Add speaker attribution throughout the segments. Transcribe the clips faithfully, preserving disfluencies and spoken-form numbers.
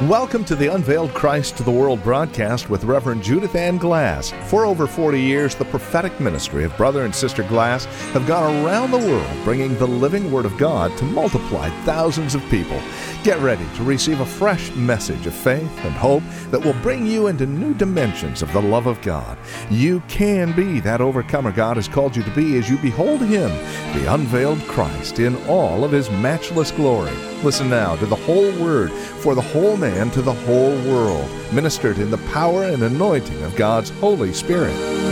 Speaker 1: Welcome to the Unveiled Christ to the World broadcast with Reverend Judith Ann Glass. For over forty years, the prophetic ministry of Brother and Sister Glass have gone around the world bringing the living Word of God to multiply thousands of people. Get ready to receive a fresh message of faith and hope that will bring you into new dimensions of the love of God. You can be that overcomer God has called you to be as you behold Him, the unveiled Christ, in all of His matchless glory. Listen now to the whole Word for the whole man to the whole world, ministered in the power and anointing of God's Holy Spirit.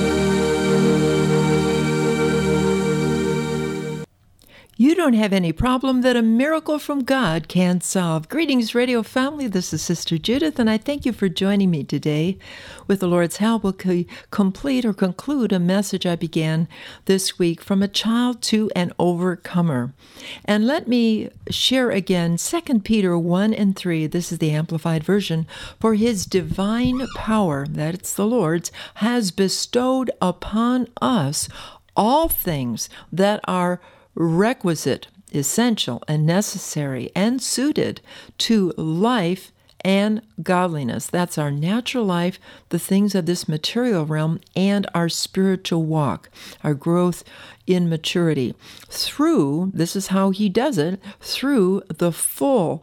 Speaker 2: You don't have any problem that a miracle from God can't solve. Greetings, radio family. This is Sister Judith, and I thank you for joining me today. With the Lord's help, we'll co- complete or conclude a message I began this week, From a Child to an Overcomer. And let me share again Second Peter one and three. This is the Amplified Version. For His divine power, that's the Lord's, has bestowed upon us all things that are requisite, essential, and necessary, and suited to life and godliness. That's our natural life, the things of this material realm, and our spiritual walk, our growth in maturity. Through, this is how He does it, through the full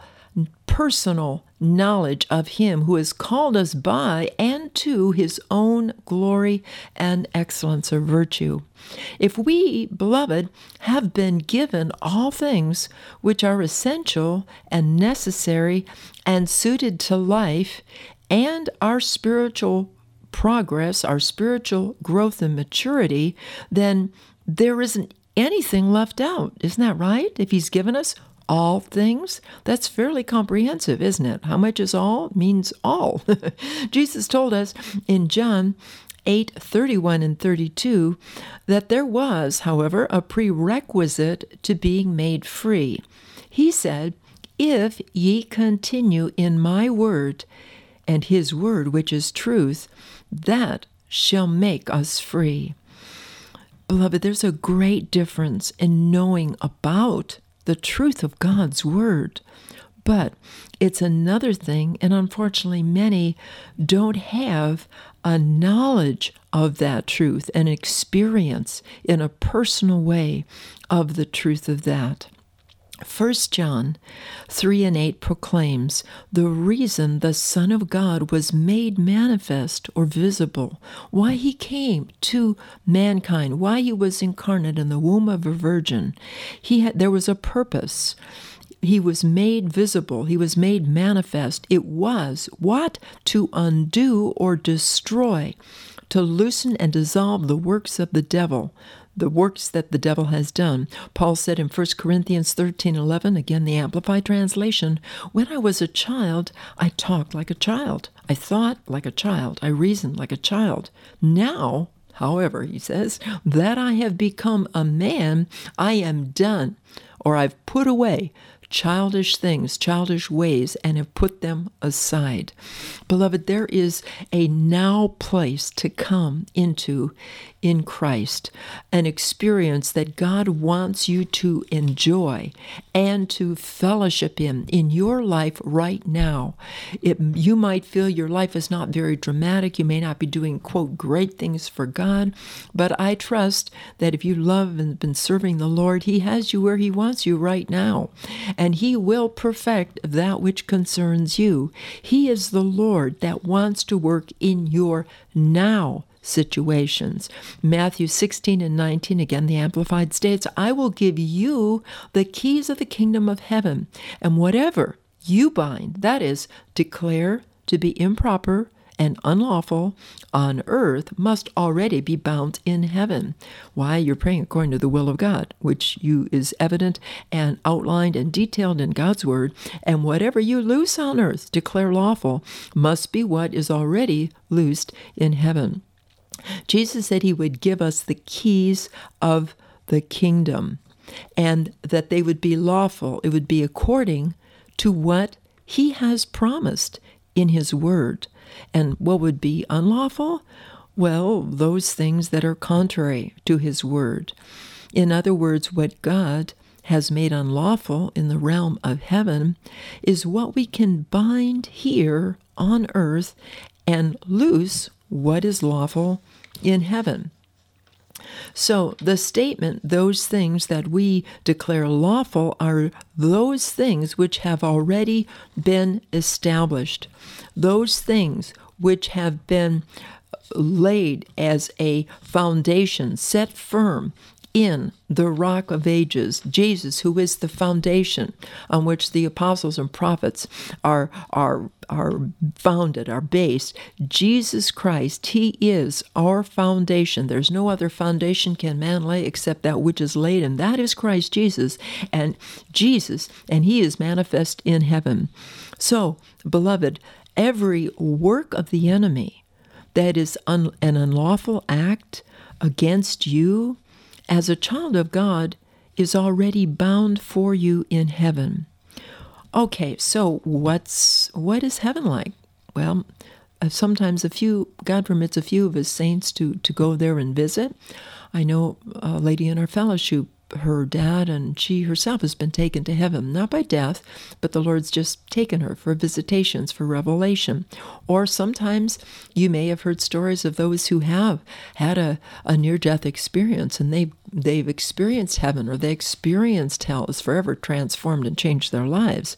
Speaker 2: personal knowledge of Him who has called us by and to His own glory and excellence of virtue. If we, beloved, have been given all things which are essential and necessary and suited to life and our spiritual progress, our spiritual growth and maturity, then there isn't anything left out. Isn't that right? If He's given us all things, that's fairly comprehensive, isn't it? How much is all? It means all. Jesus told us in John eight thirty-one and thirty-two that there was, however, a prerequisite to being made free. He said, "If ye continue in my word, and His word, which is truth, that shall make us free." Beloved, there's a great difference in knowing about the truth of God's word. But it's another thing, and unfortunately many don't have a knowledge of that truth, an experience in a personal way of the truth of that. First John three and eight proclaims the reason the Son of God was made manifest or visible, why He came to mankind, why He was incarnate in the womb of a virgin. He had, there was a purpose. He was made visible. He was made manifest. It was what? To undo or destroy, to loosen and dissolve the works of the devil, the works that the devil has done. Paul said in First Corinthians thirteen eleven, again the Amplified Translation, "When I was a child, I talked like a child. I thought like a child. I reasoned like a child. Now, however," he says, "that I have become a man, I am done," or I've put away childish things, childish ways, and have put them aside. Beloved, there is a now place to come into in Christ, an experience that God wants you to enjoy and to fellowship in in your life right now. It, you might feel your life is not very dramatic. You may not be doing, quote, great things for God, but I trust that if you love and been serving the Lord, He has you where He wants you right now, and He will perfect that which concerns you. He is the Lord that wants to work in your now situations. Matthew sixteen and nineteen, again the Amplified states, "I will give you the keys of the kingdom of heaven, and whatever you bind," that is, declare to be improper and unlawful on earth, must already be bound in heaven. Why? You're praying according to the will of God, which you is evident and outlined and detailed in God's word. And whatever you loose on earth, declare lawful, must be what is already loosed in heaven. Jesus said He would give us the keys of the kingdom, and that they would be lawful. It would be according to what He has promised in His word. And what would be unlawful? Well, those things that are contrary to His word. In other words, what God has made unlawful in the realm of heaven is what we can bind here on earth and loose what is lawful in heaven. So the statement, those things that we declare lawful, are those things which have already been established, those things which have been laid as a foundation, set firm in the rock of ages, Jesus, who is the foundation on which the apostles and prophets are are are founded, are based. Jesus Christ, he is our foundation. There's no other foundation can man lay except that which is laid, and that is Christ Jesus, and Jesus, and he is manifest in heaven. So, beloved, every work of the enemy that is un- an unlawful act against you as a child of God is already bound for you in heaven. Okay, so what's what is heaven like? Well, uh, sometimes a few, God permits a few of his saints to, to go there and visit. I know a lady in our fellowship, her dad and she herself has been taken to heaven, not by death, but the Lord's just taken her for visitations, for revelation. Or sometimes you may have heard stories of those who have had a, a near-death experience, and they've, they've experienced heaven, or they experienced hell, is forever transformed and changed their lives.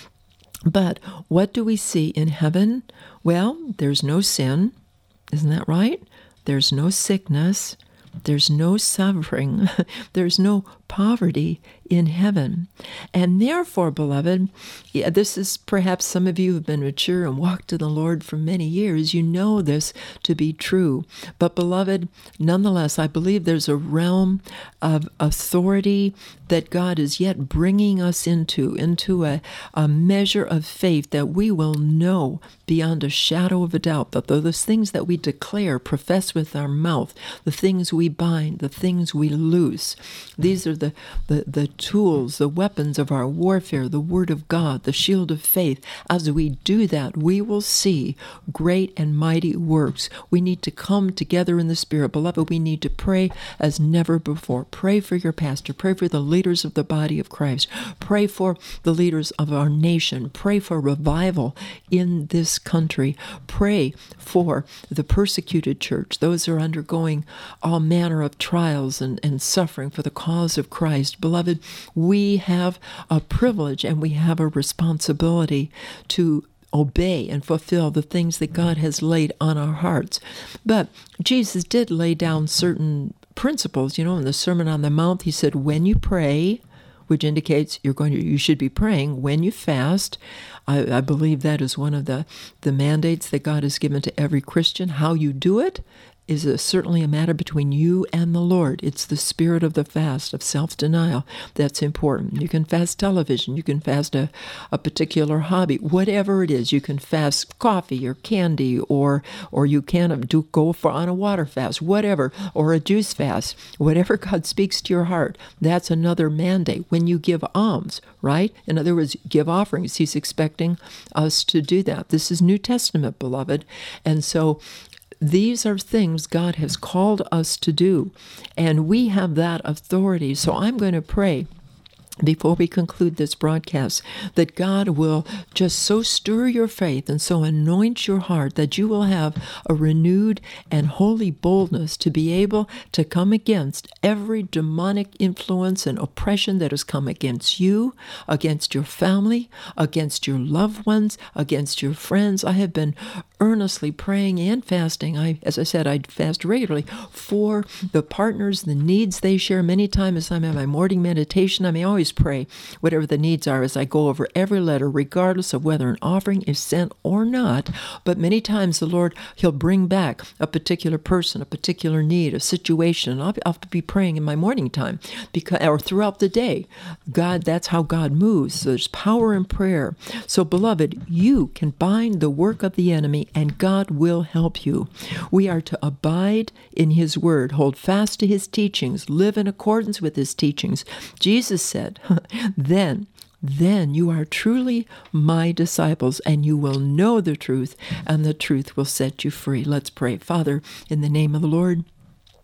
Speaker 2: But what do we see in heaven? Well, there's no sin. Isn't that right? There's no sickness. There's no suffering. There's no poverty in heaven. And therefore, beloved, yeah, this is perhaps some of you who have been mature and walked in the Lord for many years. You know this to be true. But beloved, nonetheless, I believe there's a realm of authority that God is yet bringing us into, into a, a measure of faith that we will know beyond a shadow of a doubt that those things that we declare, profess with our mouth, the things we bind, the things we loose, these are the, the, the tools, the weapons of our warfare, the Word of God, the shield of faith. As we do that, we will see great and mighty works. We need to come together in the Spirit. Beloved, we need to pray as never before. Pray for your pastor. Pray for the leaders of the body of Christ. Pray for the leaders of our nation. Pray for revival in this country. Pray for the persecuted church, those who are undergoing all manner of trials and, and suffering for the cause of Christ. Beloved, we have a privilege and we have a responsibility to obey and fulfill the things that God has laid on our hearts. But Jesus did lay down certain principles. You know, in the Sermon on the Mount, he said, when you pray, which indicates you're going to, you should be praying when you fast. I, I believe that is one of the, the mandates that God has given to every Christian. How you do it is a, certainly a matter between you and the Lord. It's the spirit of the fast, of self-denial, that's important. You can fast television. You can fast a, a particular hobby. Whatever it is, you can fast coffee or candy, or or you can do go for on a water fast, whatever, or a juice fast. Whatever God speaks to your heart, that's another mandate. When you give alms, right? In other words, give offerings. He's expecting us to do that. This is New Testament, beloved. And so these are things God has called us to do, and we have that authority. So I'm going to pray before we conclude this broadcast that God will just so stir your faith and so anoint your heart that you will have a renewed and holy boldness to be able to come against every demonic influence and oppression that has come against you, against your family, against your loved ones, against your friends. I have been earnestly praying and fasting. I, as I said, I fast regularly for the partners, the needs they share. Many times as I'm at my morning meditation, I may always pray whatever the needs are as I go over every letter, regardless of whether an offering is sent or not. But many times the Lord, He'll bring back a particular person, a particular need, a situation. And I'll, I'll be praying in my morning time, because, or throughout the day. God, that's how God moves. So there's power in prayer. So beloved, you can bind the work of the enemy, and God will help you. We are to abide in His word, hold fast to His teachings, live in accordance with His teachings. Jesus said, then, then you are truly my disciples, and you will know the truth, and the truth will set you free. Let's pray. Father, in the name of the Lord,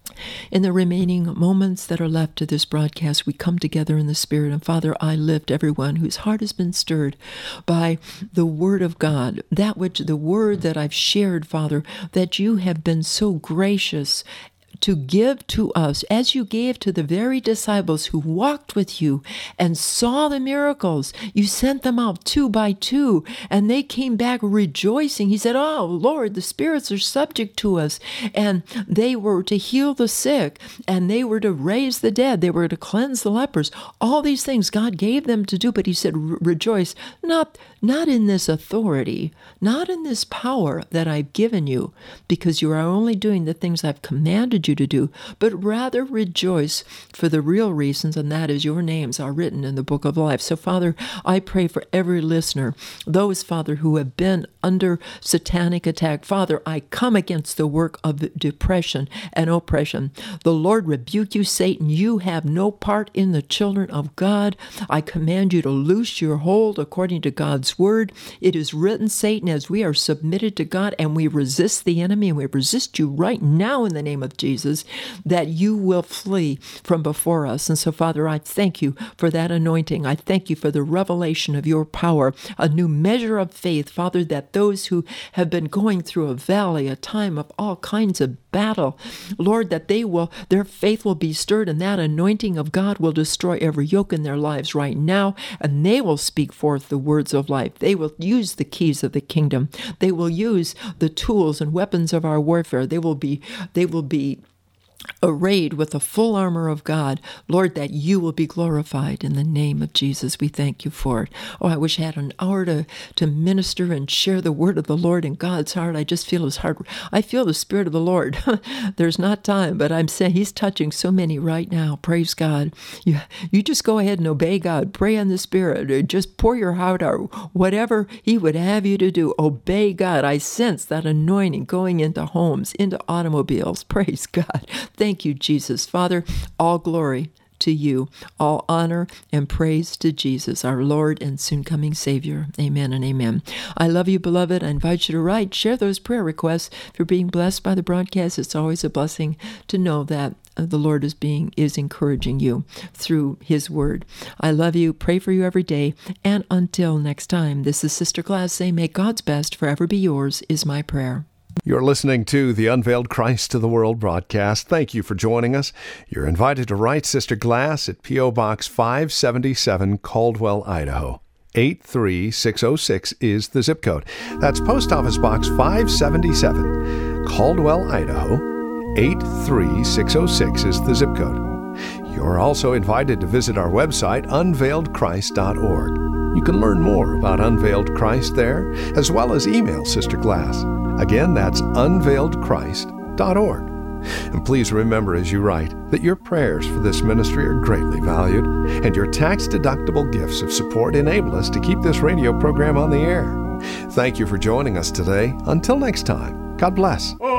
Speaker 2: In the remaining moments that are left to this broadcast, we come together in the Spirit. And Father, I lift everyone whose heart has been stirred by the Word of God, that which the Word that I've shared, Father, that you have been so gracious to give to us as you gave to the very disciples who walked with you and saw the miracles. You sent them out two by two, and they came back rejoicing. He said, oh, Lord, the spirits are subject to us. And they were to heal the sick, and they were to raise the dead. They were to cleanse the lepers. All these things God gave them to do, but he said, rejoice, not, not in this authority, not in this power that I've given you, because you are only doing the things I've commanded you to do, but rather rejoice for the real reasons, and that is your names are written in the book of life. So, Father, I pray for every listener, those, Father, who have been under satanic attack. Father, I come against the work of depression and oppression. The Lord rebuke you, Satan. You have no part in the children of God. I command you to loose your hold according to God's word. It is written, Satan, as we are submitted to God and we resist the enemy, and we resist you right now in the name of Jesus, that you will flee from before us. And so, Father, I thank you for that anointing. I thank you for the revelation of your power, a new measure of faith, Father, that those who have been going through a valley, a time of all kinds of battle, Lord, that they will, their faith will be stirred, and that anointing of God will destroy every yoke in their lives right now, and they will speak forth the words of life. They will use the keys of the kingdom. They will use the tools and weapons of our warfare. They will be, they will be arrayed with the full armor of God, Lord, that you will be glorified in the name of Jesus. We thank you for it. Oh, I wish I had an hour to, to minister and share the word of the Lord in God's heart. I just feel his heart. I feel the Spirit of the Lord. There's not time, but I'm saying he's touching so many right now. Praise God. You, you just go ahead and obey God. Pray in the Spirit. Just pour your heart out. Whatever he would have you to do, obey God. I sense that anointing going into homes, into automobiles. Praise God. Thank you, Jesus. Father, all glory to you, all honor and praise to Jesus, our Lord and soon-coming Savior. Amen and amen. I love you, beloved. I invite you to write, share those prayer requests. If you're being blessed by the broadcast, it's always a blessing to know that the Lord is being is encouraging you through his word. I love you, pray for you every day, and until next time, this is Sister Glass saying, may God's best forever be yours, is my prayer.
Speaker 1: You're listening to the Unveiled Christ to the World broadcast. Thank you for joining us. You're invited to write Sister Glass at P O. Box five seventy-seven, Caldwell, Idaho. eight three six oh six is the zip code. That's Post Office Box five seventy-seven, Caldwell, Idaho. eight three six oh six is the zip code. You're also invited to visit our website, unveiled christ dot org. You can learn more about Unveiled Christ there, as well as email Sister Glass. Again, that's unveiled christ dot org. And please remember as you write that your prayers for this ministry are greatly valued, and your tax-deductible gifts of support enable us to keep this radio program on the air. Thank you for joining us today. Until next time, God bless.